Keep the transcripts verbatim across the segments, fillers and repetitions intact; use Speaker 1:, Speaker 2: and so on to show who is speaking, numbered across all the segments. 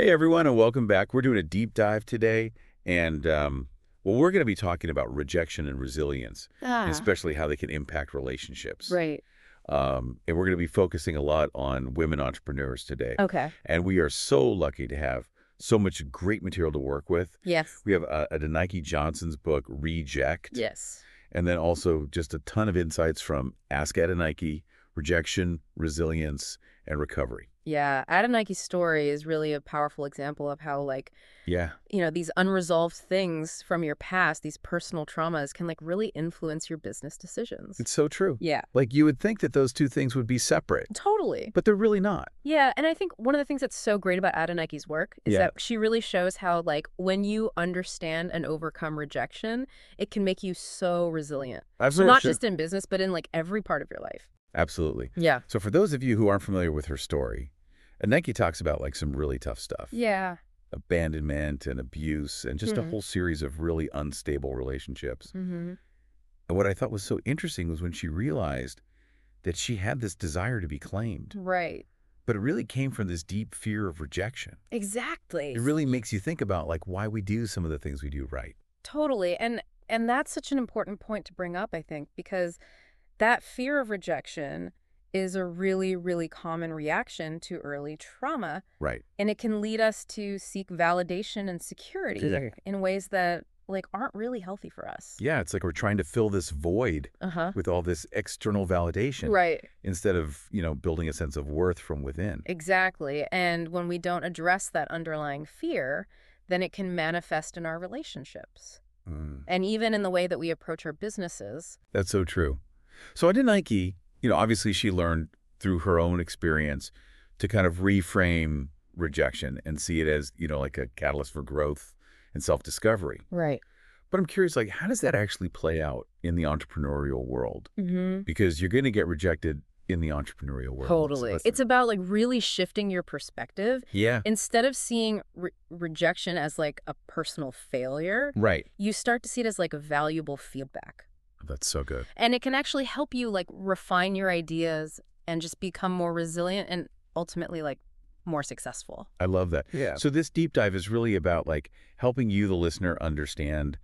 Speaker 1: Hey, everyone, and welcome back. We're doing a deep dive today, and um, well, we're going to be talking about rejection and resilience, and
Speaker 2: Ah,
Speaker 1: especially how they can impact relationships.
Speaker 2: right.
Speaker 1: Um, and we're going to be focusing a lot on women entrepreneurs today.
Speaker 2: Okay.
Speaker 1: And we are so lucky to have so much great material to work with.
Speaker 2: Yes.
Speaker 1: We have uh, Adenike Johnson's book, Reject,
Speaker 2: Yes.
Speaker 1: and then also just a ton of insights from Ask Adenike, Rejection, Resilience, and Recovery.
Speaker 2: Yeah. Adenike's story is really a powerful example of how, like,
Speaker 1: Yeah,
Speaker 2: you know, these unresolved things from your past, these personal traumas can, like, really influence your business decisions.
Speaker 1: it's so true.
Speaker 2: Yeah.
Speaker 1: Like, you would think that those two things would be separate,
Speaker 2: Totally.
Speaker 1: but they're really not.
Speaker 2: Yeah. And I think one of the things that's so great about Adenike's work is
Speaker 1: Yeah.
Speaker 2: that she really shows how, like, when you understand and overcome rejection, it can make you so resilient. So
Speaker 1: Absolutely.
Speaker 2: not just in business, but in, like, every part of your life.
Speaker 1: Absolutely.
Speaker 2: Yeah.
Speaker 1: So for those of you who aren't familiar with her story, Adenike talks about like some really tough stuff.
Speaker 2: Yeah.
Speaker 1: Abandonment and abuse and just a
Speaker 2: Mhm.
Speaker 1: whole series of really unstable relationships.
Speaker 2: Mm-hmm.
Speaker 1: And what I thought was so interesting was when she realized that she had this desire to be claimed,
Speaker 2: Right.
Speaker 1: but it really came from this deep fear of rejection.
Speaker 2: Exactly.
Speaker 1: It really makes you think about like why we do some of the things we do right.
Speaker 2: Totally. And and that's such an important point to bring up, I think, because that fear of rejection is a really, really common reaction to early trauma,
Speaker 1: Right.
Speaker 2: and it can lead us to seek validation and security
Speaker 1: Yeah.
Speaker 2: in ways that like aren't really healthy for us.
Speaker 1: Yeah, it's like we're trying to fill this void
Speaker 2: Uh-huh.
Speaker 1: with all this external validation
Speaker 2: Right.
Speaker 1: instead of, you know, building a sense of worth from within.
Speaker 2: Exactly. And when we don't address that underlying fear, then it can manifest in our relationships
Speaker 1: Mm.
Speaker 2: and even in the way that we approach our businesses.
Speaker 1: That's so true. So Adenike, you know, obviously she learned through her own experience to kind of reframe rejection and see it as, you know, like a catalyst for growth and self-discovery.
Speaker 2: Right.
Speaker 1: But I'm curious, like, how does that actually play out in the entrepreneurial world?
Speaker 2: Mm-hmm.
Speaker 1: Because you're going to get rejected in the entrepreneurial world.
Speaker 2: Totally.
Speaker 1: Let's-
Speaker 2: It's about like really shifting your perspective.
Speaker 1: Yeah,
Speaker 2: Instead of seeing re- rejection as like a personal failure,
Speaker 1: right.
Speaker 2: you start to see it as like a valuable feedback.
Speaker 1: That's so good.
Speaker 2: And it can actually help you like refine your ideas and just become more resilient and ultimately like more successful.
Speaker 1: I love that.
Speaker 2: Yeah.
Speaker 1: So this deep dive is really about like helping you, the listener, understand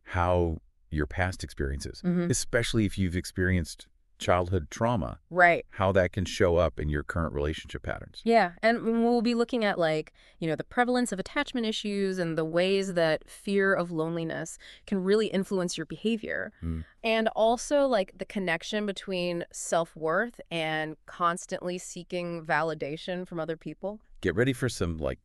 Speaker 1: how your past experiences,
Speaker 2: Mhm.
Speaker 1: especially if you've experienced childhood trauma,
Speaker 2: Right.
Speaker 1: how that can show up in your current relationship patterns.
Speaker 2: Yeah, and we'll be looking at like, you know, the prevalence of attachment issues and the ways that fear of loneliness can really influence your behavior.
Speaker 1: Mm.
Speaker 2: And also like the connection between self-worth and constantly seeking validation from other people.
Speaker 1: Get ready for some like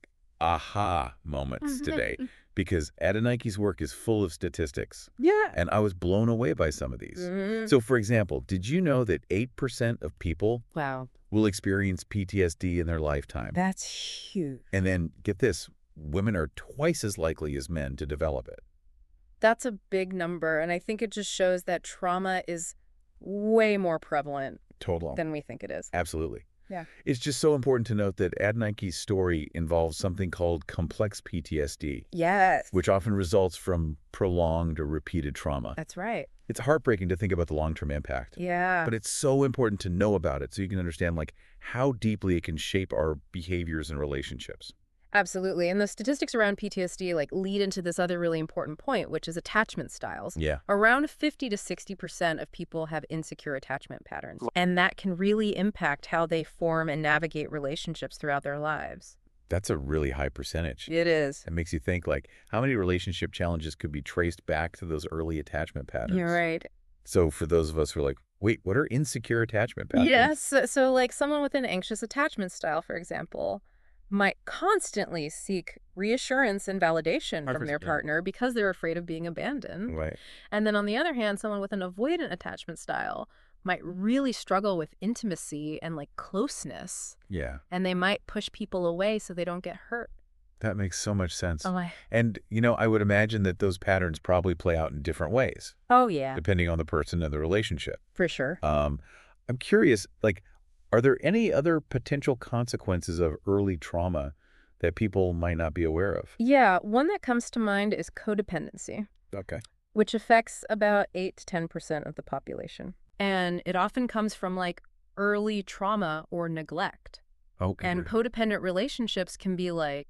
Speaker 1: aha moments today because Adenike's work is full of statistics.
Speaker 2: Yeah.
Speaker 1: And I was blown away by some of these.
Speaker 2: Mhm.
Speaker 1: So for example, did you know that eight percent of people
Speaker 2: Wow,
Speaker 1: will experience P T S D in their lifetime?
Speaker 2: that's huge.
Speaker 1: And then get this, women are twice as likely as men to develop it.
Speaker 2: That's a big number, and I think it just shows that trauma is way more prevalent
Speaker 1: Total.
Speaker 2: than we think it is.
Speaker 1: Absolutely.
Speaker 2: Yeah.
Speaker 1: It's just so important to note that Adenike's story involves something called complex P T S D,
Speaker 2: Yes.
Speaker 1: which often results from prolonged or repeated trauma.
Speaker 2: That's right.
Speaker 1: It's heartbreaking to think about the long-term impact,
Speaker 2: Yeah.
Speaker 1: but it's so important to know about it so you can understand like how deeply it can shape our behaviors and relationships.
Speaker 2: Absolutely. And the statistics around P T S D like lead into this other really important point, which is attachment styles.
Speaker 1: Yeah.
Speaker 2: Around fifty to sixty percent of people have insecure attachment patterns, and that can really impact how they form and navigate relationships throughout their lives.
Speaker 1: That's a really high percentage.
Speaker 2: It is.
Speaker 1: It makes you think like how many relationship challenges could be traced back to those early attachment patterns.
Speaker 2: You're right.
Speaker 1: So for those of us who are like, wait, what are insecure attachment patterns?
Speaker 2: Yes. So, so like someone with an anxious attachment style, for example, might constantly seek reassurance and validation from their
Speaker 1: Yeah.
Speaker 2: partner because they're afraid of being abandoned.
Speaker 1: Right.
Speaker 2: And then on the other hand, someone with an avoidant attachment style might really struggle with intimacy and like closeness,
Speaker 1: Yeah.
Speaker 2: and they might push people away so they don't get hurt.
Speaker 1: That makes so much sense.
Speaker 2: Oh, I...
Speaker 1: And, you know, I would imagine that those patterns probably play out in different ways,
Speaker 2: oh yeah,
Speaker 1: depending on the person and the relationship.
Speaker 2: for sure.
Speaker 1: Um, I'm curious, like, are there any other potential consequences of early trauma that people might not be aware of?
Speaker 2: Yeah, one that comes to mind is codependency,
Speaker 1: Okay.
Speaker 2: which affects about eight to ten percent of the population. And it often comes from like early trauma or neglect.
Speaker 1: Okay.
Speaker 2: And codependent relationships can be like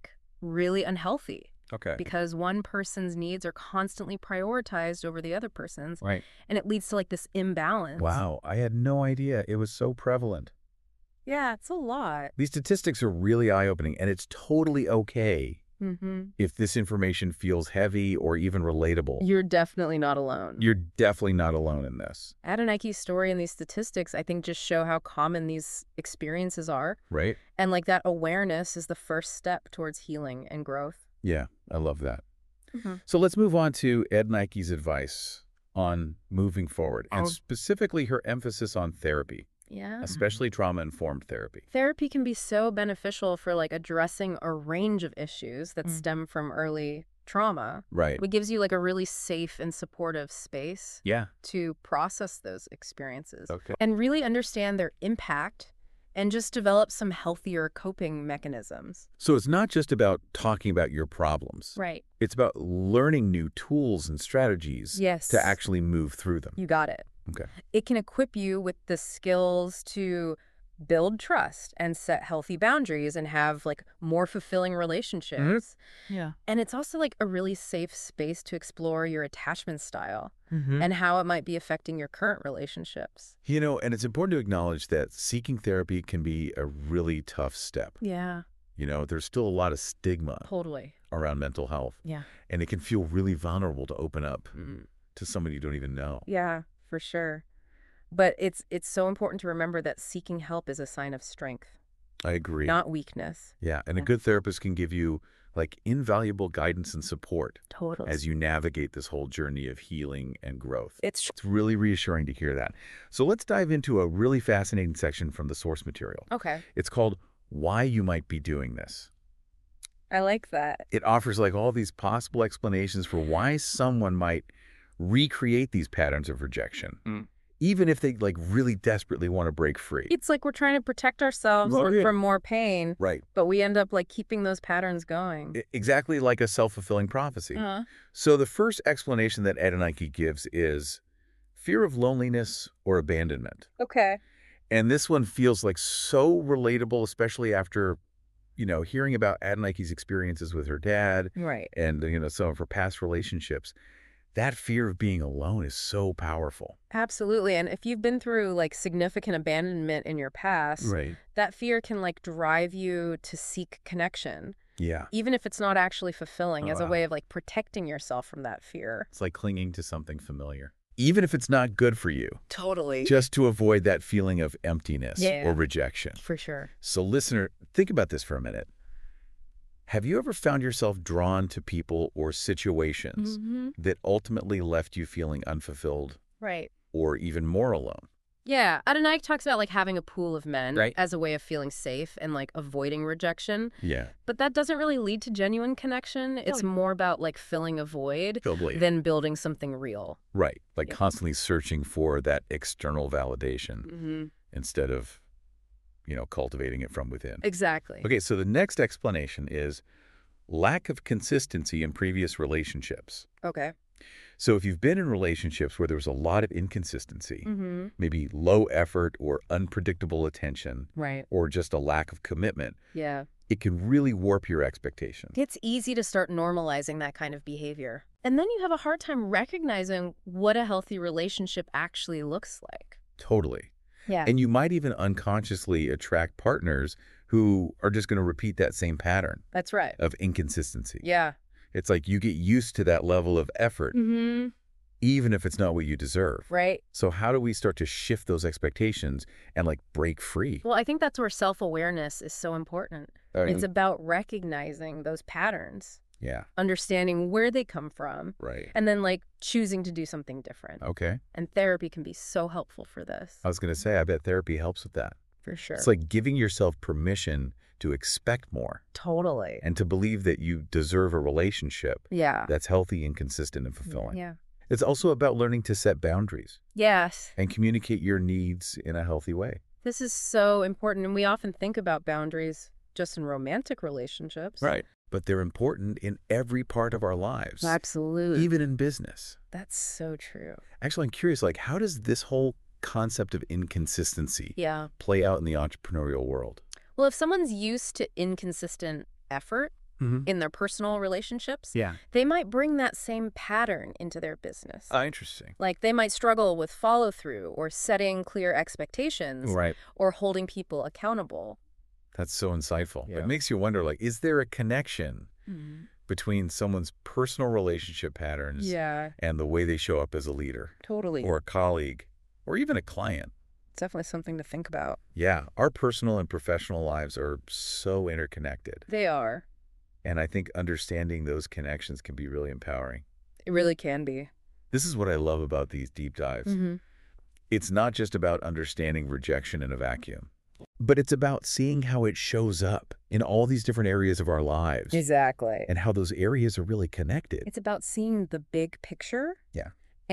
Speaker 2: really unhealthy
Speaker 1: Okay.
Speaker 2: because one person's needs are constantly prioritized over the other person's,
Speaker 1: Right.
Speaker 2: and it leads to like this imbalance.
Speaker 1: Wow, I had no idea it was so prevalent.
Speaker 2: Yeah, it's a lot.
Speaker 1: These statistics are really eye-opening, and it's totally okay
Speaker 2: Mm-hmm.
Speaker 1: if this information feels heavy or even relatable.
Speaker 2: You're definitely not alone.
Speaker 1: You're definitely not alone in this.
Speaker 2: Adenike's story and these statistics, I think, just show how common these experiences are.
Speaker 1: Right?
Speaker 2: And like that awareness is the first step towards healing and growth.
Speaker 1: Yeah, I love that.
Speaker 2: Mm-hmm.
Speaker 1: So let's move on to Ed Nike's advice on moving forward, and
Speaker 2: Oh.
Speaker 1: specifically her emphasis on therapy,
Speaker 2: Yeah.
Speaker 1: especially trauma-informed therapy.
Speaker 2: Therapy can be so beneficial for like addressing a range of issues that
Speaker 1: Mm.
Speaker 2: stem from early trauma.
Speaker 1: Right.
Speaker 2: It gives you like a really safe and supportive space
Speaker 1: Yeah.
Speaker 2: to process those experiences
Speaker 1: Okay.
Speaker 2: and really understand their impact and just develop some healthier coping mechanisms.
Speaker 1: So it's not just about talking about your problems.
Speaker 2: Right.
Speaker 1: It's about learning new tools and strategies
Speaker 2: Yes.
Speaker 1: to actually move through them.
Speaker 2: You got it.
Speaker 1: Okay.
Speaker 2: It can equip you with the skills to build trust and set healthy boundaries and have like more fulfilling relationships.
Speaker 3: Yeah.
Speaker 2: And it's also like a really safe space to explore your attachment style
Speaker 3: Mm-hmm.
Speaker 2: and how it might be affecting your current relationships.
Speaker 1: You know, and it's important to acknowledge that seeking therapy can be a really tough step.
Speaker 2: Yeah,
Speaker 1: You know, there's still a lot of stigma
Speaker 2: totally.
Speaker 1: around mental health,
Speaker 2: Yeah.
Speaker 1: and it can feel really vulnerable to open up to somebody you don't even know.
Speaker 2: Yeah, for sure. But it's it's so important to remember that seeking help is a sign of strength,
Speaker 1: I agree.
Speaker 2: not weakness.
Speaker 1: Yeah, and a
Speaker 2: Yeah.
Speaker 1: good therapist can give you like invaluable guidance and support
Speaker 2: Totally.
Speaker 1: as you navigate this whole journey of healing and growth.
Speaker 2: It's
Speaker 1: It's really reassuring to hear that. So let's dive into a really fascinating section from the source material.
Speaker 2: okay.
Speaker 1: It's called Why You Might Be Doing This.
Speaker 2: I like that.
Speaker 1: It offers like all these possible explanations for why someone might recreate these patterns of rejection,
Speaker 3: Mm.
Speaker 1: even if they like really desperately want to break free.
Speaker 2: It's like we're trying to protect ourselves
Speaker 1: Oh, yeah.
Speaker 2: from more pain,
Speaker 1: Right.
Speaker 2: but we end up like keeping those patterns going.
Speaker 1: I- Exactly like a self-fulfilling prophecy.
Speaker 2: Uh-huh.
Speaker 1: So the first explanation that Adenike gives is fear of loneliness or abandonment.
Speaker 2: Okay.
Speaker 1: And this one feels like so relatable, especially after, you know, hearing about Adenike's experiences with her dad
Speaker 2: Right.
Speaker 1: and, you know, some of her past relationships. That fear of being alone is so powerful.
Speaker 2: Absolutely. And if you've been through like significant abandonment in your past,
Speaker 1: Right.
Speaker 2: that fear can like drive you to seek connection,
Speaker 1: Yeah.
Speaker 2: even if it's not actually fulfilling,
Speaker 1: Oh,
Speaker 2: as a
Speaker 1: wow.
Speaker 2: way of like protecting yourself from that fear.
Speaker 1: It's like clinging to something familiar, even if it's not good for you,
Speaker 2: Totally.
Speaker 1: just to avoid that feeling of emptiness
Speaker 2: Yeah.
Speaker 1: or rejection.
Speaker 2: For sure.
Speaker 1: So listener, think about this for a minute. Have you ever found yourself drawn to people or situations
Speaker 2: Mm-hmm.
Speaker 1: that ultimately left you feeling unfulfilled
Speaker 2: Right.
Speaker 1: or even more alone?
Speaker 2: Yeah. Adenike talks about like having a pool of men
Speaker 1: Right.
Speaker 2: as a way of feeling safe and like avoiding rejection.
Speaker 1: Yeah.
Speaker 2: But that doesn't really lead to genuine connection. It's more about like filling a void
Speaker 1: Totally.
Speaker 2: than building something real.
Speaker 1: Right. Like
Speaker 2: Yeah.
Speaker 1: constantly searching for that external validation
Speaker 2: Mm-hmm.
Speaker 1: instead of, you know, cultivating it from within.
Speaker 2: Exactly.
Speaker 1: Okay, so the next explanation is lack of consistency in previous relationships.
Speaker 2: Okay.
Speaker 1: So if you've been in relationships where there was a lot of inconsistency,
Speaker 2: Mm-hmm.
Speaker 1: maybe low effort or unpredictable attention,
Speaker 2: Right.
Speaker 1: or just a lack of commitment,
Speaker 2: Yeah.
Speaker 1: it can really warp your expectations.
Speaker 2: It's easy to start normalizing that kind of behavior. And then you have a hard time recognizing what a healthy relationship actually looks like.
Speaker 1: Totally.
Speaker 2: Yeah.
Speaker 1: And you might even unconsciously attract partners who are just going to repeat that same pattern
Speaker 2: That's right.
Speaker 1: of inconsistency.
Speaker 2: Yeah.
Speaker 1: It's like you get used to that level of effort,
Speaker 2: Mm-hmm.
Speaker 1: even if it's not what you deserve.
Speaker 2: Right.
Speaker 1: So how do we start to shift those expectations and like break free?
Speaker 2: Well, I think that's where self-awareness is so important.
Speaker 1: All right.
Speaker 2: It's about recognizing those patterns,
Speaker 1: Yeah,
Speaker 2: understanding where they come from,
Speaker 1: right.
Speaker 2: and then like choosing to do something different.
Speaker 1: Okay.
Speaker 2: And therapy can be so helpful for this.
Speaker 1: I was going to say, I bet therapy helps with that.
Speaker 2: For sure.
Speaker 1: It's like giving yourself permission to expect more
Speaker 2: Totally.
Speaker 1: and to believe that you deserve a relationship
Speaker 2: Yeah.
Speaker 1: that's healthy and consistent and fulfilling.
Speaker 2: Yeah.
Speaker 1: It's also about learning to set boundaries
Speaker 2: Yes.
Speaker 1: and communicate your needs in a healthy way.
Speaker 2: This is so important. And we often think about boundaries just in romantic relationships.
Speaker 1: But they're important in every part of our lives,
Speaker 2: Absolutely.
Speaker 1: even in business.
Speaker 2: That's so true.
Speaker 1: Actually, I'm curious, like, how does this whole concept of inconsistency
Speaker 2: Yeah.
Speaker 1: play out in the entrepreneurial world?
Speaker 2: Well, if someone's used to inconsistent effort,
Speaker 1: Mm-hmm.
Speaker 2: in their personal relationships,
Speaker 1: Yeah.
Speaker 2: they might bring that same pattern into their business.
Speaker 1: Ah, interesting.
Speaker 2: Like they might struggle with follow-through or setting clear expectations
Speaker 1: Right.
Speaker 2: or holding people accountable.
Speaker 1: That's so insightful.
Speaker 3: Yeah.
Speaker 1: It makes you wonder, like, is there a connection
Speaker 2: Mm.
Speaker 1: between someone's personal relationship patterns
Speaker 2: Yeah,
Speaker 1: and the way they show up as a leader
Speaker 2: totally.
Speaker 1: or a colleague or even a client?
Speaker 2: It's definitely something to think about.
Speaker 1: Yeah, our personal and professional lives are so interconnected.
Speaker 2: They are.
Speaker 1: And I think understanding those connections can be really empowering.
Speaker 2: It really can be.
Speaker 1: This is what I love about these deep dives.
Speaker 2: Mm-hmm.
Speaker 1: It's not just about understanding rejection in a vacuum, but it's about seeing how it shows up in all these different areas of our lives
Speaker 2: Exactly.
Speaker 1: and how those areas are really connected.
Speaker 2: It's about seeing the big picture.
Speaker 1: Yeah.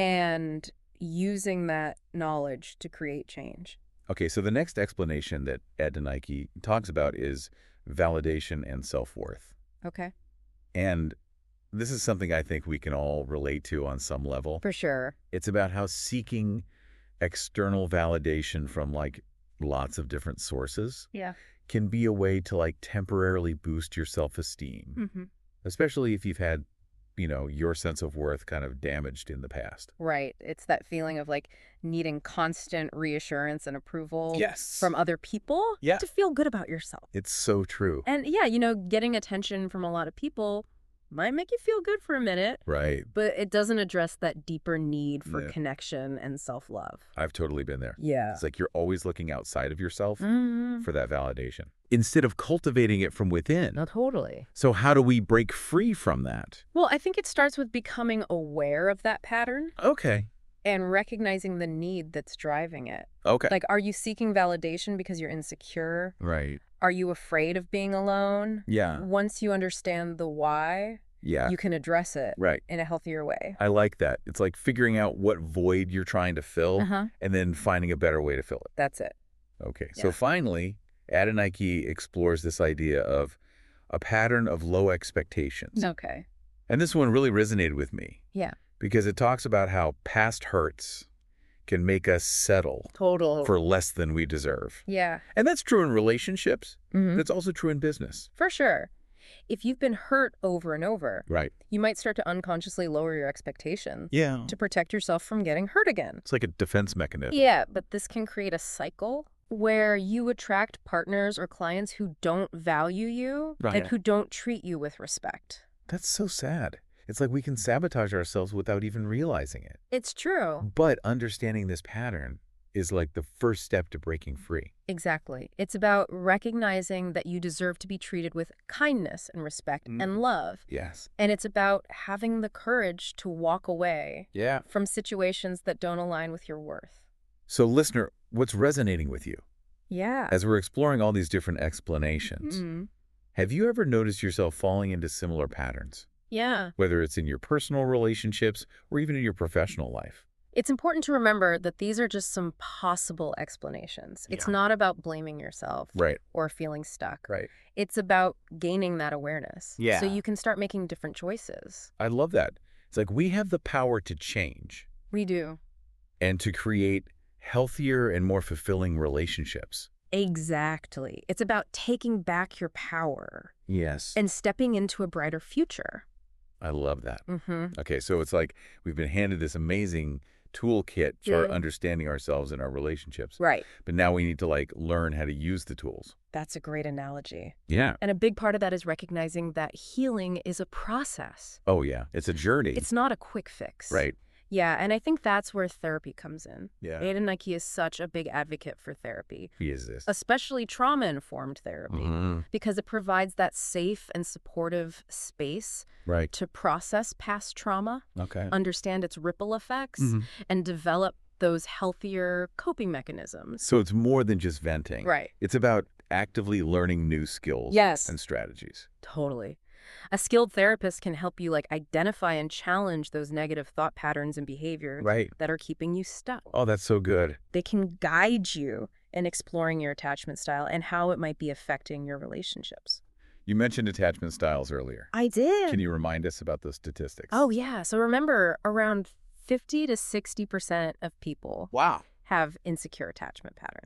Speaker 2: And using that knowledge to create change.
Speaker 1: Okay, so the next explanation that Ed Denike talks about is validation and self-worth.
Speaker 2: Okay.
Speaker 1: And this is something I think we can all relate to on some level.
Speaker 2: For sure.
Speaker 1: It's about how seeking external validation from like lots of different sources
Speaker 2: Yeah.
Speaker 1: can be a way to like temporarily boost your self-esteem,
Speaker 2: Mm-hmm.
Speaker 1: especially if you've had, you know, your sense of worth kind of damaged in the past.
Speaker 2: Right. It's that feeling of like needing constant reassurance and approval
Speaker 1: Yes.
Speaker 2: from other people
Speaker 1: Yeah.
Speaker 2: to feel good about yourself.
Speaker 1: It's so true.
Speaker 2: And yeah, you know, getting attention from a lot of people might make you feel good for a minute,
Speaker 1: Right.
Speaker 2: but it doesn't address that deeper need for
Speaker 1: Yeah.
Speaker 2: connection and self-love.
Speaker 1: I've totally been there.
Speaker 2: Yeah.
Speaker 1: It's like you're always looking outside of yourself
Speaker 2: Mm-hmm.
Speaker 1: for that validation instead of cultivating it from within.
Speaker 2: No, totally.
Speaker 1: So how do we break free from that?
Speaker 2: Well, I think it starts with becoming aware of that pattern
Speaker 1: Okay.
Speaker 2: and recognizing the need that's driving it.
Speaker 1: Okay.
Speaker 2: Like, are you seeking validation because you're insecure?
Speaker 1: Right.
Speaker 2: Are you afraid of being alone?
Speaker 1: Yeah.
Speaker 2: Once you understand the why,
Speaker 1: Yeah.
Speaker 2: you can address it
Speaker 1: Right.
Speaker 2: in a healthier way.
Speaker 1: I like that. It's like figuring out what void you're trying to fill
Speaker 2: Uh-huh.
Speaker 1: and then finding a better way to fill it.
Speaker 2: That's it.
Speaker 1: Okay.
Speaker 2: Yeah.
Speaker 1: So finally, Adenike explores this idea of a pattern of low expectations.
Speaker 2: Okay.
Speaker 1: And this one really resonated with me
Speaker 2: Yeah.
Speaker 1: because it talks about how past hurts can make us settle
Speaker 2: Total.
Speaker 1: for less than we deserve.
Speaker 2: Yeah.
Speaker 1: And that's true in relationships.
Speaker 2: Mhm.
Speaker 1: That's also true in business.
Speaker 2: For sure. If you've been hurt over and over,
Speaker 1: Right.
Speaker 2: you might start to unconsciously lower your expectations
Speaker 1: Yeah.
Speaker 2: to protect yourself from getting hurt again.
Speaker 1: It's like a defense mechanism.
Speaker 2: Yeah, but this can create a cycle where you attract partners or clients who don't value you
Speaker 1: Right.
Speaker 2: and who don't treat you with respect.
Speaker 1: That's so sad. It's like we can sabotage ourselves without even realizing it.
Speaker 2: It's true.
Speaker 1: But understanding this pattern is like the first step to breaking free.
Speaker 2: Exactly. It's about recognizing that you deserve to be treated with kindness and respect
Speaker 1: Mm.
Speaker 2: and love.
Speaker 1: Yes.
Speaker 2: And it's about having the courage to walk away
Speaker 1: Yeah.
Speaker 2: from situations that don't align with your worth.
Speaker 1: So listener, what's resonating with you?
Speaker 2: Yeah.
Speaker 1: As we're exploring all these different explanations,
Speaker 2: Mm.
Speaker 1: have you ever noticed yourself falling into similar patterns?
Speaker 2: Yeah.
Speaker 1: Whether it's in your personal relationships or even in your professional life?
Speaker 2: It's important to remember that these are just some possible explanations. It's
Speaker 1: Yeah.
Speaker 2: not about blaming yourself
Speaker 1: Right.
Speaker 2: or feeling stuck.
Speaker 1: Right.
Speaker 2: It's about gaining that awareness.
Speaker 1: Yeah.
Speaker 2: So you can start making different choices.
Speaker 1: I love that. It's like we have the power to change
Speaker 2: We do.
Speaker 1: and to create healthier and more fulfilling relationships.
Speaker 2: Exactly. It's about taking back your power
Speaker 1: Yes.
Speaker 2: and stepping into a brighter future.
Speaker 1: I love that.
Speaker 2: Mm-hmm.
Speaker 1: Okay, so it's like we've been handed this amazing toolkit for
Speaker 2: Yeah.
Speaker 1: understanding ourselves and our relationships.
Speaker 2: Right.
Speaker 1: But now we need to like learn how to use the tools.
Speaker 2: That's a great analogy.
Speaker 1: Yeah.
Speaker 2: And a big part of that is recognizing that healing is a process.
Speaker 1: Oh, yeah. It's a journey.
Speaker 2: It's not a quick fix.
Speaker 1: right.
Speaker 2: Yeah, and I think that's where therapy comes in.
Speaker 1: Yeah.
Speaker 2: Adenike is such a big advocate for therapy,
Speaker 1: He is this.
Speaker 2: especially trauma-informed therapy,
Speaker 1: Mhm.
Speaker 2: because it provides that safe and supportive space
Speaker 1: Right.
Speaker 2: to process past trauma,
Speaker 1: Okay.
Speaker 2: understand its ripple effects,
Speaker 1: Mhm.
Speaker 2: and develop those healthier coping mechanisms.
Speaker 1: So it's more than just venting.
Speaker 2: Right.
Speaker 1: It's about actively learning new skills
Speaker 2: Yes.
Speaker 1: and strategies.
Speaker 2: Totally. A skilled therapist can help you like identify and challenge those negative thought patterns and behaviors
Speaker 1: Right.
Speaker 2: that are keeping you stuck.
Speaker 1: Oh, that's so good.
Speaker 2: They can guide you in exploring your attachment style and how it might be affecting your relationships.
Speaker 1: You mentioned attachment styles earlier.
Speaker 2: I did.
Speaker 1: Can you remind us about those statistics?
Speaker 2: Oh, yeah. So remember, around fifty to sixty percent of people
Speaker 1: wow.
Speaker 2: have insecure attachment patterns.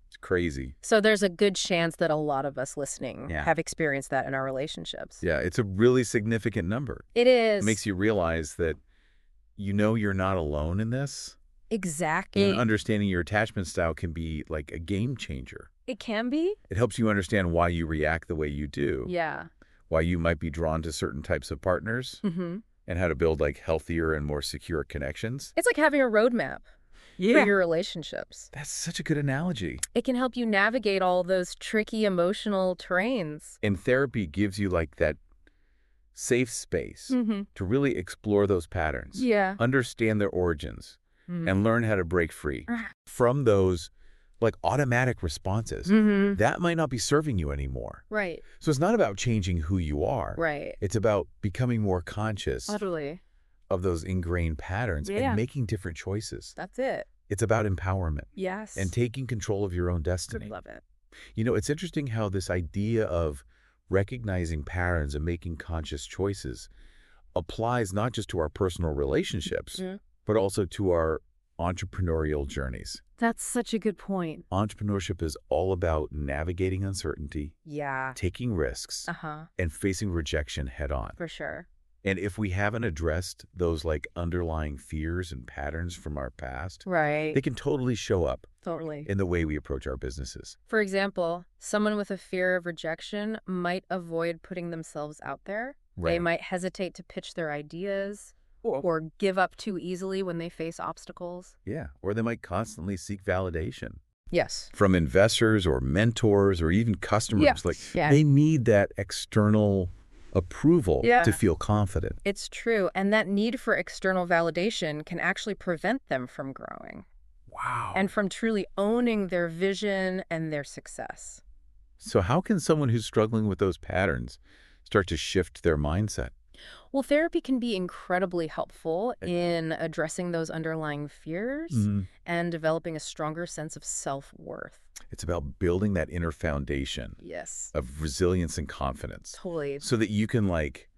Speaker 1: It's crazy.
Speaker 2: So there's a good chance that a lot of us listening
Speaker 1: Yeah.
Speaker 2: have experienced that in our relationships.
Speaker 1: Yeah, it's a really significant number.
Speaker 2: It
Speaker 1: It
Speaker 2: is.
Speaker 1: makes you realize that you know you're not alone in this.
Speaker 2: Exactly.
Speaker 1: And understanding your attachment style can be like a game changer.
Speaker 2: It can be.
Speaker 1: It helps you understand why you react the way you do,
Speaker 2: Yeah.
Speaker 1: why you might be drawn to certain types of partners,
Speaker 2: Mm-hmm.
Speaker 1: and how to build like healthier and more secure connections.
Speaker 2: It's like having a roadmap for your relationships.
Speaker 1: That's such a good analogy.
Speaker 2: It can help you navigate all those tricky emotional terrains.
Speaker 1: And therapy gives you like that safe space
Speaker 2: Mm-hmm.
Speaker 1: to really explore those patterns,
Speaker 2: Yeah.
Speaker 1: understand their origins,
Speaker 2: Mm-hmm.
Speaker 1: and learn how to break free from those like automatic responses.
Speaker 2: Mm-hmm.
Speaker 1: That might not be serving you anymore.
Speaker 2: Right.
Speaker 1: So it's not about changing who you are.
Speaker 2: Right.
Speaker 1: It's about becoming more conscious
Speaker 2: Totally.
Speaker 1: of those ingrained patterns
Speaker 2: Yeah.
Speaker 1: and making different choices.
Speaker 2: That's it.
Speaker 1: It's about empowerment
Speaker 2: Yes.
Speaker 1: and taking control of your own destiny.
Speaker 2: Love it.
Speaker 1: You know, it's interesting how this idea of recognizing patterns and making conscious choices applies not just to our personal relationships,
Speaker 2: Mhm.
Speaker 1: but also to our entrepreneurial journeys.
Speaker 2: That's such a good point.
Speaker 1: Entrepreneurship is all about navigating uncertainty,
Speaker 2: Yeah.
Speaker 1: taking risks,
Speaker 2: Uh-huh.
Speaker 1: and facing rejection head on.
Speaker 2: For sure.
Speaker 1: And if we haven't addressed those like underlying fears and patterns from our past,
Speaker 2: Right.
Speaker 1: they can totally show up
Speaker 2: Totally.
Speaker 1: in the way we approach our businesses.
Speaker 2: For example, someone with a fear of rejection might avoid putting themselves out there. They
Speaker 1: Right.
Speaker 2: might hesitate to pitch their ideas or give up too easily when they face obstacles.
Speaker 1: Yeah. Or they might constantly seek validation
Speaker 2: Yes.
Speaker 1: from investors or mentors or even customers.
Speaker 2: Yeah.
Speaker 1: Like
Speaker 2: Yeah.
Speaker 1: they need that external approval
Speaker 2: Yeah.
Speaker 1: to feel confident.
Speaker 2: It's true. And that need for external validation can actually prevent them from growing
Speaker 1: Wow.
Speaker 2: and from truly owning their vision and their success.
Speaker 1: So how can someone who's struggling with those patterns start to shift their mindset?
Speaker 2: Well, therapy can be incredibly helpful in addressing those underlying fears
Speaker 1: Mhm.
Speaker 2: and developing a stronger sense of self-worth.
Speaker 1: It's about building that inner foundation
Speaker 2: Yes.
Speaker 1: of resilience and confidence
Speaker 2: Totally.
Speaker 1: so that you can like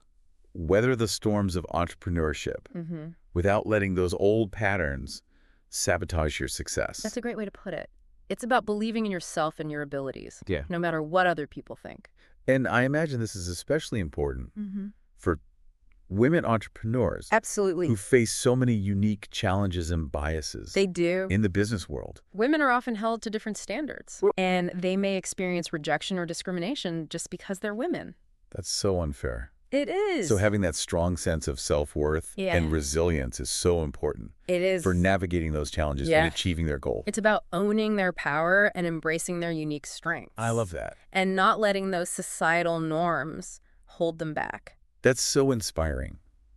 Speaker 1: weather the storms of entrepreneurship
Speaker 2: Mm-hmm.
Speaker 1: without letting those old patterns sabotage your success.
Speaker 2: That's a great way to put it. It's about believing in yourself and your abilities,
Speaker 1: Yeah.
Speaker 2: no matter what other people think.
Speaker 1: And I imagine this is especially important
Speaker 2: Mm-hmm.
Speaker 1: for women entrepreneurs
Speaker 2: Absolutely.
Speaker 1: who face so many unique challenges and biases
Speaker 2: They do.
Speaker 1: in the business world.
Speaker 2: Women are often held to different standards, and they may experience rejection or discrimination just because they're women.
Speaker 1: That's so unfair.
Speaker 2: It is.
Speaker 1: So having that strong sense of self-worth
Speaker 2: Yeah.
Speaker 1: and resilience is so important
Speaker 2: it is.
Speaker 1: for navigating those challenges
Speaker 2: Yeah.
Speaker 1: and achieving their goal.
Speaker 2: It's about owning their power and embracing their unique strengths.
Speaker 1: I love that.
Speaker 2: And not letting those societal norms hold them back.
Speaker 1: That's so inspiring.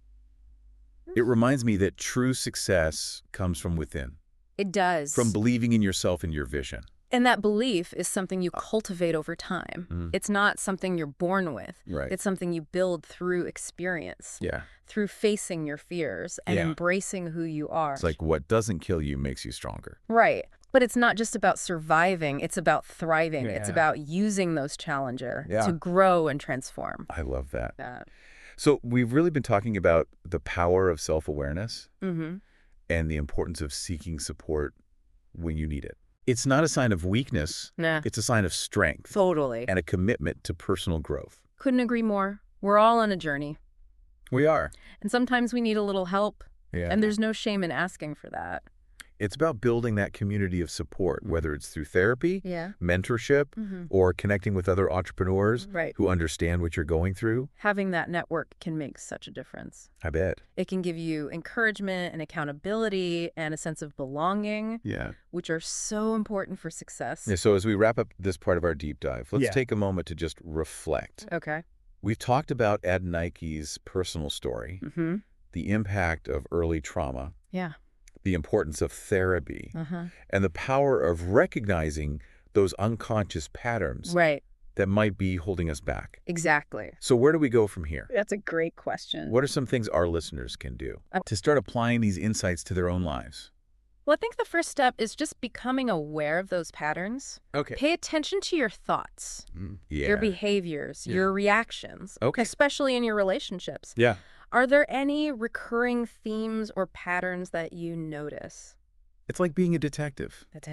Speaker 1: It reminds me that true success comes from within,
Speaker 2: It does.
Speaker 1: from believing in yourself and your vision.
Speaker 2: And that belief is something you cultivate over time.
Speaker 1: Mm.
Speaker 2: It's not something you're born with.
Speaker 1: Right.
Speaker 2: It's something you build through experience,
Speaker 1: Yeah.
Speaker 2: through facing your fears and
Speaker 1: Yeah.
Speaker 2: embracing who you are.
Speaker 1: It's like what doesn't kill you makes you stronger.
Speaker 2: Right. But it's not just about surviving. It's about thriving. It's
Speaker 1: Yeah.
Speaker 2: about using those challenges
Speaker 1: Yeah.
Speaker 2: to grow and transform.
Speaker 1: I love that.
Speaker 2: That.
Speaker 1: So we've really been talking about the power of self-awareness
Speaker 2: Mm-hmm.
Speaker 1: and the importance of seeking support when you need it. It's not a sign of weakness.
Speaker 2: Nah.
Speaker 1: It's a sign of strength
Speaker 2: Totally.
Speaker 1: and a commitment to personal growth.
Speaker 2: Couldn't agree more. We're all on a journey.
Speaker 1: We are.
Speaker 2: And sometimes we need a little help.
Speaker 1: Yeah.
Speaker 2: And there's no shame in asking for that.
Speaker 1: It's about building that community of support, whether it's through therapy,
Speaker 2: Yeah.
Speaker 1: mentorship,
Speaker 2: Mm-hmm.
Speaker 1: or connecting with other entrepreneurs
Speaker 2: Right.
Speaker 1: who understand what you're going through.
Speaker 2: Having that network can make such a difference.
Speaker 1: I bet.
Speaker 2: It can give you encouragement and accountability and a sense of belonging,
Speaker 1: Yeah.
Speaker 2: which are so important for success.
Speaker 1: Yeah. So as we wrap up this part of our deep dive, let's
Speaker 3: Yeah.
Speaker 1: take a moment to just reflect.
Speaker 2: Okay.
Speaker 1: We've talked about Ed Nike's personal story,
Speaker 2: Mm-hmm.
Speaker 1: the impact of early trauma,
Speaker 2: Yeah.
Speaker 1: the importance of therapy,
Speaker 2: Uh-huh.
Speaker 1: and the power of recognizing those unconscious patterns
Speaker 2: Right.
Speaker 1: that might be holding us back.
Speaker 2: Exactly.
Speaker 1: So where do we go from here?
Speaker 3: That's a great question.
Speaker 1: What are some things our listeners can do
Speaker 2: Um,
Speaker 1: to start applying these insights to their own lives?
Speaker 2: Well, I think the first step is just becoming aware of those patterns.
Speaker 1: Okay.
Speaker 2: Pay attention to your thoughts,
Speaker 1: Mm, yeah.
Speaker 2: your behaviors,
Speaker 1: Yeah.
Speaker 2: your reactions,
Speaker 1: Okay.
Speaker 2: especially in your relationships.
Speaker 1: Yeah.
Speaker 2: Are there any recurring themes or patterns that you notice?
Speaker 1: It's like being a detective.
Speaker 2: That's it.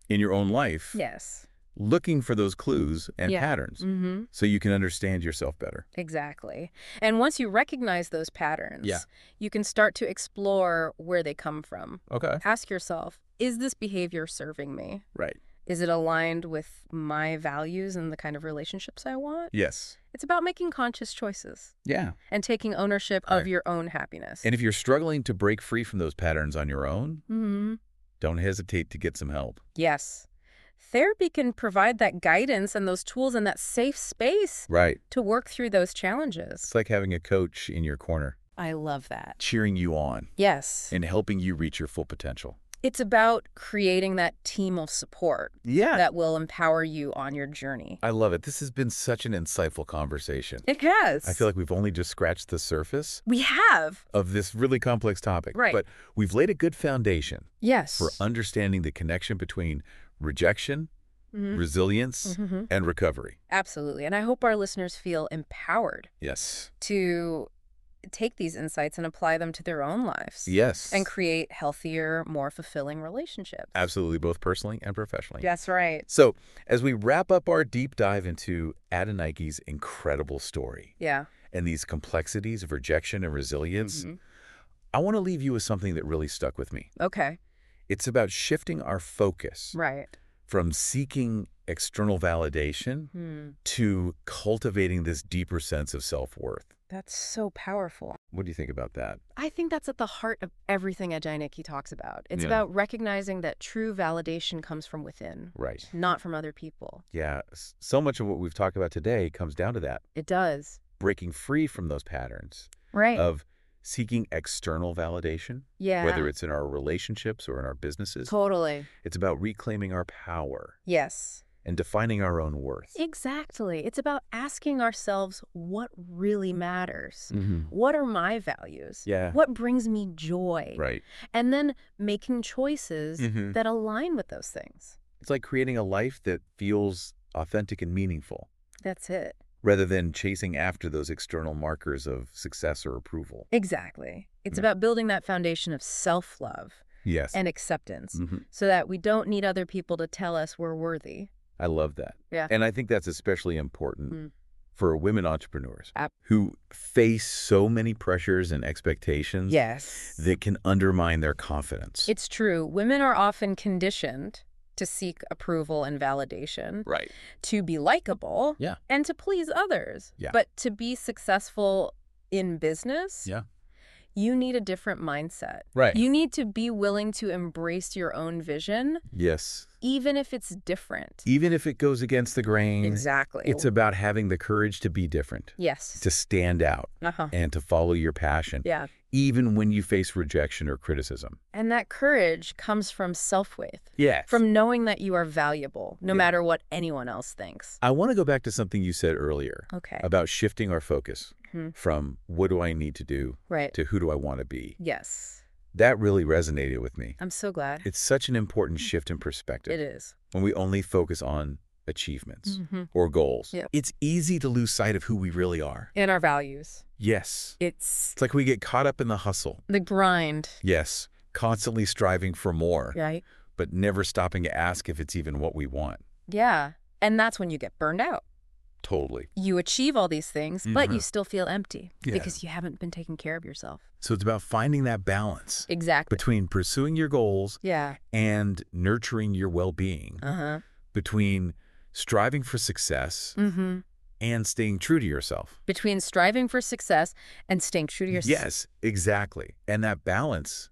Speaker 1: in your own life,
Speaker 2: Yes.
Speaker 1: looking for those clues and
Speaker 2: Yeah.
Speaker 1: patterns
Speaker 2: Mm-hmm.
Speaker 1: so you can understand yourself better.
Speaker 2: Exactly. And once you recognize those patterns,
Speaker 1: Yeah.
Speaker 2: you can start to explore where they come from.
Speaker 1: Okay.
Speaker 2: Ask yourself, is this behavior serving me?
Speaker 1: Right.
Speaker 2: Is it aligned with my values and the kind of relationships I want?
Speaker 1: Yes.
Speaker 2: It's about making conscious choices
Speaker 1: Yeah.
Speaker 2: and taking ownership
Speaker 1: Right.
Speaker 2: of your own happiness.
Speaker 1: And if you're struggling to break free from those patterns on your own,
Speaker 2: Mm-hmm.
Speaker 1: don't hesitate to get some help.
Speaker 2: Yes. Therapy can provide that guidance and those tools and that safe space
Speaker 1: Right.
Speaker 2: to work through those challenges.
Speaker 1: It's like having a coach in your corner,
Speaker 2: I love that.
Speaker 1: cheering you on
Speaker 2: Yes.
Speaker 1: and helping you reach your full potential.
Speaker 2: It's about creating that team of support
Speaker 1: Yeah.
Speaker 2: that will empower you on your journey.
Speaker 1: I love it. This has been such an insightful conversation.
Speaker 2: It has.
Speaker 1: I feel like we've only just scratched the surface
Speaker 2: we have.
Speaker 1: of this really complex topic.
Speaker 2: Right.
Speaker 1: But we've laid a good foundation
Speaker 2: Yes.
Speaker 1: for understanding the connection between rejection,
Speaker 2: Mhm.
Speaker 1: resilience,
Speaker 2: Mhm.
Speaker 1: and recovery.
Speaker 2: Absolutely. And I hope our listeners feel empowered
Speaker 1: Yes.
Speaker 2: to take these insights and apply them to their own lives.
Speaker 1: Yes.
Speaker 2: And create healthier, more fulfilling relationships.
Speaker 1: Absolutely, both personally and professionally.
Speaker 2: That's right.
Speaker 1: So, as we wrap up our deep dive into Adenike's incredible story
Speaker 2: Yeah.
Speaker 1: and these complexities of rejection and resilience,
Speaker 2: Mhm.
Speaker 1: I want to leave you with something that really stuck with me.
Speaker 2: Okay.
Speaker 1: It's about shifting our focus
Speaker 2: Right.
Speaker 1: from seeking external validation
Speaker 2: Hmm.
Speaker 1: to cultivating this deeper sense of self-worth.
Speaker 2: That's so powerful.
Speaker 1: What do you think about that?
Speaker 2: I think that's at the heart of everything Adenike talks about. It's
Speaker 1: Yeah.
Speaker 2: about recognizing that true validation comes from within,
Speaker 1: Right.
Speaker 2: not from other people.
Speaker 1: Yeah. s- So much of what we've talked about today comes down to that.
Speaker 2: It does.
Speaker 1: Breaking free from those patterns
Speaker 2: Right.
Speaker 1: of seeking external validation,
Speaker 2: yeah.
Speaker 1: whether it's in our relationships or in our businesses.
Speaker 2: Totally.
Speaker 1: It's about reclaiming our power
Speaker 2: Yes.
Speaker 1: and defining our own worth.
Speaker 2: Exactly. It's about asking ourselves what really matters.
Speaker 1: Mm-hmm.
Speaker 2: What are my values?
Speaker 1: Yeah.
Speaker 2: What brings me joy?
Speaker 1: Right.
Speaker 2: And then making choices
Speaker 1: Mhm.
Speaker 2: that align with those things.
Speaker 1: It's like creating a life that feels authentic and meaningful,
Speaker 2: That's it.
Speaker 1: rather than chasing after those external markers of success or approval.
Speaker 2: Exactly. It's
Speaker 1: Yeah.
Speaker 2: about building that foundation of self-love
Speaker 1: Yes.
Speaker 2: and acceptance
Speaker 1: hmm
Speaker 2: so that we don't need other people to tell us we're worthy.
Speaker 1: I love that.
Speaker 2: Yeah.
Speaker 1: And I think that's especially important
Speaker 2: Mm.
Speaker 1: for women entrepreneurs
Speaker 2: Ab-
Speaker 1: who face so many pressures and expectations
Speaker 2: Yes.
Speaker 1: that can undermine their confidence.
Speaker 2: It's true. Women are often conditioned to seek approval and validation,
Speaker 1: right.
Speaker 2: to be likable,
Speaker 1: Yeah.
Speaker 2: and to please others.
Speaker 1: Yeah.
Speaker 2: But to be successful in business,
Speaker 1: Yeah.
Speaker 2: you need a different mindset.
Speaker 1: Right.
Speaker 2: You need to be willing to embrace your own vision,
Speaker 1: Yes.
Speaker 2: even if it's different.
Speaker 1: Even if it goes against the grain,
Speaker 2: Exactly.
Speaker 1: it's about having the courage to be different,
Speaker 2: Yes.
Speaker 1: to stand out,
Speaker 2: Uh-huh.
Speaker 1: and to follow your passion,
Speaker 2: Yeah.
Speaker 1: even when you face rejection or criticism.
Speaker 2: And that courage comes from self-worth,
Speaker 1: Yes.
Speaker 2: from knowing that you are valuable, no
Speaker 1: Yeah.
Speaker 2: matter what anyone else thinks.
Speaker 1: I want to go back to something you said earlier
Speaker 2: Okay.
Speaker 1: about shifting our focus
Speaker 2: Mhm.
Speaker 1: from what do I need to do
Speaker 2: Right.
Speaker 1: to who do I want to be.
Speaker 2: Yes.
Speaker 1: That really resonated with me.
Speaker 2: I'm so glad.
Speaker 1: It's such an important shift in perspective.
Speaker 2: It is.
Speaker 1: When we only focus on achievements
Speaker 2: Mhm.
Speaker 1: or goals.
Speaker 2: Yep.
Speaker 1: It's easy to lose sight of who we really are.
Speaker 2: In our values.
Speaker 1: Yes.
Speaker 2: It's
Speaker 1: It's like we get caught up in the hustle.
Speaker 2: the grind,
Speaker 1: Yes. Constantly striving for more,
Speaker 2: right?
Speaker 1: but never stopping to ask if it's even what we want.
Speaker 2: Yeah. And that's when you get burned out.
Speaker 1: Totally.
Speaker 2: You achieve all these things, but you
Speaker 1: Mhm.
Speaker 2: still feel empty
Speaker 1: Yeah.
Speaker 2: because you haven't been taking care of yourself.
Speaker 1: So it's about finding that balance
Speaker 2: Exactly.
Speaker 1: between pursuing your goals
Speaker 2: Yeah.
Speaker 1: and nurturing your well-being,
Speaker 2: Uh-huh.
Speaker 1: between striving for success
Speaker 2: Mm-hmm.
Speaker 1: and staying true to yourself.
Speaker 2: Between striving for success and staying true to yourself.
Speaker 1: Yes, exactly. And that balance,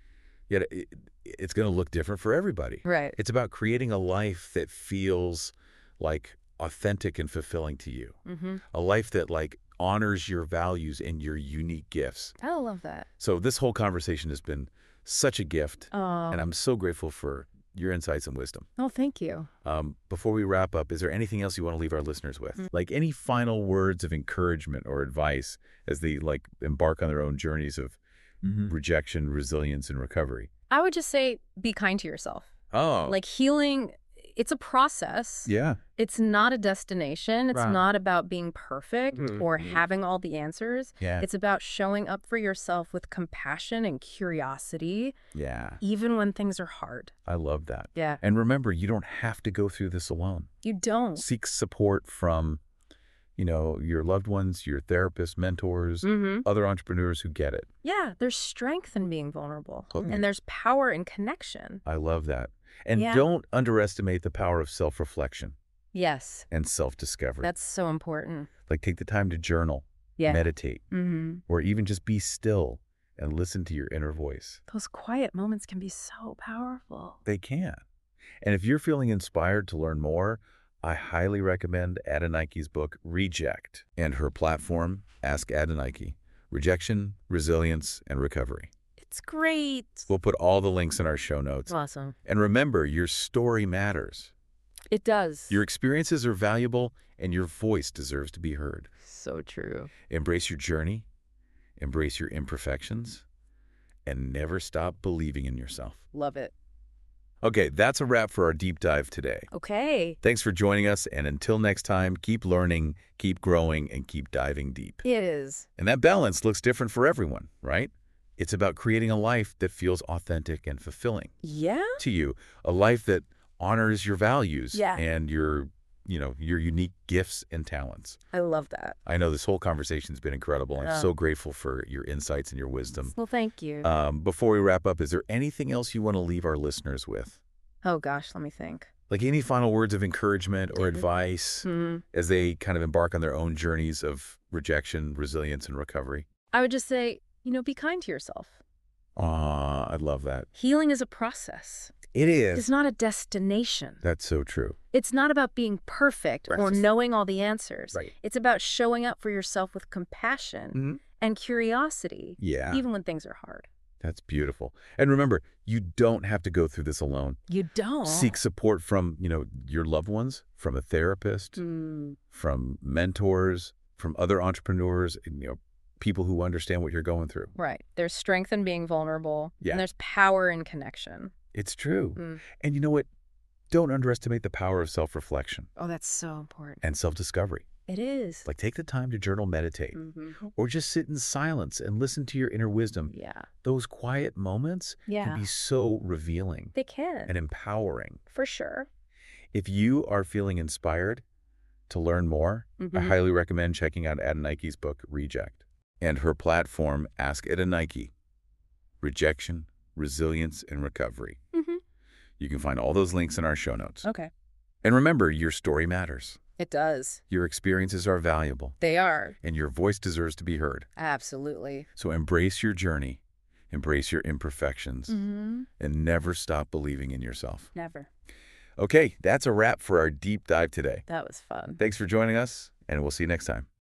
Speaker 1: yet it, it's going to look different for everybody.
Speaker 2: Right.
Speaker 1: It's about creating a life that feels like authentic and fulfilling to you.
Speaker 2: Mm-hmm.
Speaker 1: A life that like honors your values and your unique gifts.
Speaker 2: I love that.
Speaker 1: So this whole conversation has been such a gift,
Speaker 2: Oh.
Speaker 1: and I'm so grateful for your insights and wisdom.
Speaker 2: Oh, thank you.
Speaker 1: Um, before we wrap up, is there anything else you want to leave our listeners with?
Speaker 2: Mm.
Speaker 1: Like any final words of encouragement or advice as they like embark on their own journeys of rejection, resilience, and recovery?
Speaker 2: I would just say be kind to yourself.
Speaker 1: Oh,
Speaker 2: Like healing it's a process.
Speaker 1: Yeah.
Speaker 2: It's not a destination. It's
Speaker 3: Right.
Speaker 2: not about being perfect
Speaker 3: Mhm,
Speaker 2: or
Speaker 3: mhm.
Speaker 2: having all the answers.
Speaker 1: Yeah.
Speaker 2: It's about showing up for yourself with compassion and curiosity,
Speaker 1: Yeah.
Speaker 2: even when things are hard.
Speaker 1: I love that.
Speaker 2: Yeah.
Speaker 1: And remember, you don't have to go through this alone.
Speaker 2: You don't.
Speaker 1: Seek support from, you know, your loved ones, your therapists, mentors,
Speaker 2: Mm-hmm.
Speaker 1: other entrepreneurs who get it.
Speaker 2: Yeah, there's strength in being vulnerable.
Speaker 1: Okay.
Speaker 2: And there's power in connection.
Speaker 1: I love that. And
Speaker 2: Yeah.
Speaker 1: don't underestimate the power of self-reflection
Speaker 2: Yes.
Speaker 1: and self-discovery.
Speaker 2: That's so important.
Speaker 1: Like take the time to journal,
Speaker 2: Yeah.
Speaker 1: meditate,
Speaker 2: Mm-hmm.
Speaker 1: or even just be still and listen to your inner voice.
Speaker 2: Those quiet moments can be so powerful.
Speaker 1: They can. And if you're feeling inspired to learn more, I highly recommend Adenike's book, Reject, and her platform, Ask Adenike, Rejection, Resilience, and Recovery.
Speaker 2: It's great.
Speaker 1: We'll put all the links in our show notes.
Speaker 2: Awesome.
Speaker 1: And remember, your story matters.
Speaker 2: It does.
Speaker 1: Your experiences are valuable, and your voice deserves to be heard.
Speaker 2: so true.
Speaker 1: Embrace your journey, embrace your imperfections, and never stop believing in yourself.
Speaker 2: Love it.
Speaker 1: Okay, that's a wrap for our deep dive today.
Speaker 2: Okay.
Speaker 1: Thanks for joining us, and until next time, keep learning, keep growing, and keep diving deep.
Speaker 2: It is.
Speaker 1: And that balance looks different for everyone, right? It's about creating a life that feels authentic and fulfilling
Speaker 2: Yeah?
Speaker 1: to you, a life that honors your values
Speaker 2: Yeah.
Speaker 1: and your, you know, your unique gifts and talents.
Speaker 2: I love that.
Speaker 1: I know this whole conversation's been incredible. I'm
Speaker 2: Yeah.
Speaker 1: so grateful for your insights and your wisdom.
Speaker 2: Well, thank you.
Speaker 1: Um, before we wrap up, is there anything else you want to leave our listeners with?
Speaker 2: oh, gosh, let me think.
Speaker 1: Like any final words of encouragement or
Speaker 2: Mhm.
Speaker 1: advice
Speaker 2: Hmm.
Speaker 1: as they kind of embark on their own journeys of rejection, resilience, and recovery?
Speaker 2: I would just say, you know, be kind to yourself.
Speaker 1: Aw, I love that.
Speaker 2: Healing is a process.
Speaker 1: It
Speaker 2: It's
Speaker 1: is.
Speaker 2: not a destination.
Speaker 1: That's so true.
Speaker 2: It's not about being perfect or
Speaker 1: Right.
Speaker 2: knowing all the answers.
Speaker 1: Right.
Speaker 2: It's about showing up for yourself with compassion
Speaker 1: Mhm.
Speaker 2: and curiosity,
Speaker 1: Yeah,
Speaker 2: even when things are hard.
Speaker 1: that's beautiful. And remember, you don't have to go through this alone.
Speaker 2: You don't.
Speaker 1: Seek support from, you know, your loved ones, from a therapist,
Speaker 2: Mm,
Speaker 1: from mentors, from other entrepreneurs, and, you know, people who understand what you're going through.
Speaker 2: right. There's strength in being vulnerable.
Speaker 1: Yeah.
Speaker 2: And there's power in connection.
Speaker 1: It's true.
Speaker 2: Mm.
Speaker 1: And you know what? Don't underestimate the power of self-reflection
Speaker 2: Oh, that's so important.
Speaker 1: and self-discovery.
Speaker 2: It is.
Speaker 1: Like take the time to journal, meditate,
Speaker 2: Mm-hmm.
Speaker 1: or just sit in silence and listen to your inner wisdom.
Speaker 2: Yeah.
Speaker 1: Those quiet moments
Speaker 2: Yeah.
Speaker 1: can be so revealing
Speaker 2: They can.
Speaker 1: and empowering.
Speaker 2: For sure.
Speaker 1: If you are feeling inspired to learn more, I
Speaker 2: Mhm.
Speaker 1: highly recommend checking out Adenike's book, Reject, and her platform, Ask Adenike, Rejection, Resilience, and Recovery.
Speaker 2: Mhm.
Speaker 1: You can find all those links in our show notes.
Speaker 2: Okay.
Speaker 1: And remember, your story matters.
Speaker 2: It does.
Speaker 1: Your experiences are valuable,
Speaker 2: They are.
Speaker 1: and your voice deserves to be heard.
Speaker 2: Absolutely.
Speaker 1: So embrace your journey, embrace your imperfections,
Speaker 2: Mm-hmm.
Speaker 1: and never stop believing in yourself.
Speaker 2: Never.
Speaker 1: Okay, that's a wrap for our deep dive today.
Speaker 2: That was fun.
Speaker 1: Thanks for joining us, and we'll see you next time.